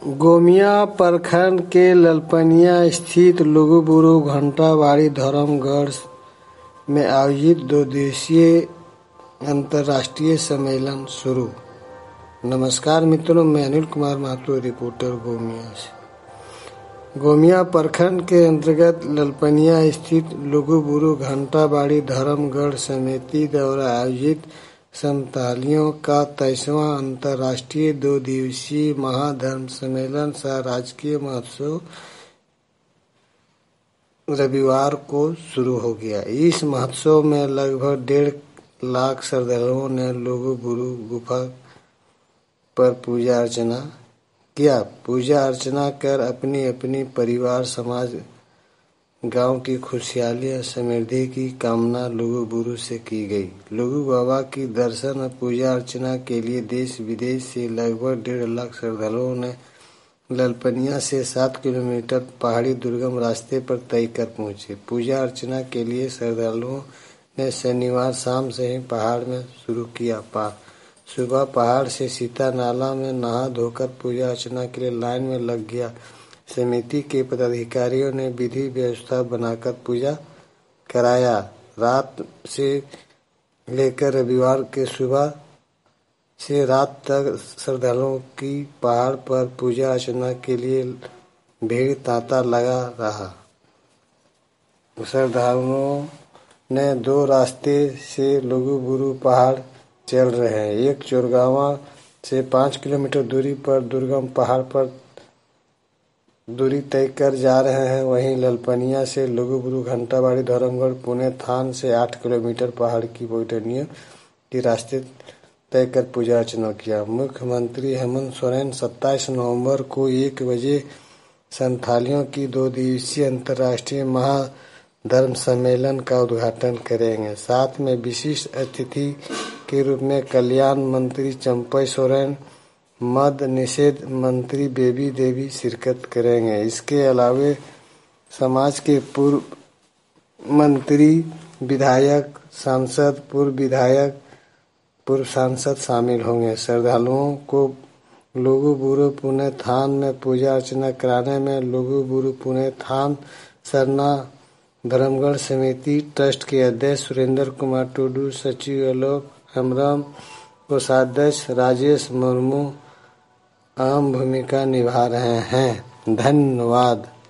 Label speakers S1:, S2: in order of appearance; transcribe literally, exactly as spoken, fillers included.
S1: गोमिया प्रखंड के ललपनिया स्थित लुगुबुरु घंटाबाड़ी धर्मगढ़ में आयोजित दो दिवसीय अंतर्राष्ट्रीय सम्मेलन शुरू। नमस्कार मित्रों, मैं अनिल कुमार महतो, रिपोर्टर गोमिया से। गोमिया प्रखंड के अंतर्गत ललपनिया स्थित लुगुबुरु घंटाबाड़ी धर्मगढ़ समिति द्वारा आयोजित संतालियों का तेईसवां अंतर्राष्ट्रीय दो दिवसीय महाधर्म सम्मेलन सह राजकीय महोत्सव रविवार को शुरू हो गया। इस महोत्सव में लगभग डेढ़ लाख श्रद्धालुओं ने लुगुबुरु गुफा पर पूजा अर्चना किया। पूजा अर्चना कर अपनी अपनी परिवार, समाज, गांव की खुशहाली और समृद्धि की कामना लुगुबुरु से की गई। लुगु बाबा की दर्शन और पूजा अर्चना के लिए देश विदेश से लगभग डेढ़ लाख श्रद्धालुओं ने ललपनिया से सात किलोमीटर पहाड़ी दुर्गम रास्ते पर तय कर पहुंचे। पूजा अर्चना के लिए श्रद्धालुओं ने शनिवार शाम से ही पहाड़ में शुरू किया। पा सुबह पहाड़ से सीता नाला में नहा धोकर पूजा अर्चना के लिए लाइन में लग गया। समिति के पदाधिकारियों ने विधि व्यवस्था बनाकर पूजा कराया। रात से लेकर रविवार के सुबह से रात तक श्रद्धालुओं की पहाड़ पर पूजा अर्चना के लिए भीड़ तांता लगा रहा। श्रद्धालुओं ने दो रास्ते से लुगुबुरु पहाड़ चल रहे हैं। एक चोरगावा से पाँच किलोमीटर दूरी पर दुर्गम पहाड़ पर दूरी तय कर जा रहे हैं। वहीं ललपनिया से लुगुबुरु घंटाबाड़ी धर्मगढ़ पुणे थान से आठ किलोमीटर पहाड़ की पौड़ियों के रास्ते तय कर पूजा अर्चना किया। मुख्यमंत्री हेमंत सोरेन सत्ताईस नवंबर को एक बजे संथालियों की दो दिवसीय अंतर्राष्ट्रीय महाधर्म सम्मेलन का उद्घाटन करेंगे। साथ में विशिष्ट अतिथि के रूप में कल्याण मंत्री चंपई सोरेन, मद्य निषेध मंत्री बेबी देवी शिरकत करेंगे। इसके अलावा समाज के पूर्व मंत्री, विधायक, सांसद, पूर्व विधायक, पूर्व सांसद शामिल होंगे। श्रद्धालुओं को लुगुबुरु पुणे थान में पूजा अर्चना कराने में लुगुबुरु पुणे थान सरना धर्मगढ़ समिति ट्रस्ट के अध्यक्ष सुरेंद्र कुमार टुडू, सचिव आलोक हेम्ब्रम, कोषाध्यक्ष राजेश मुर्मू अहम भूमिका निभा रहे हैं। धन्यवाद।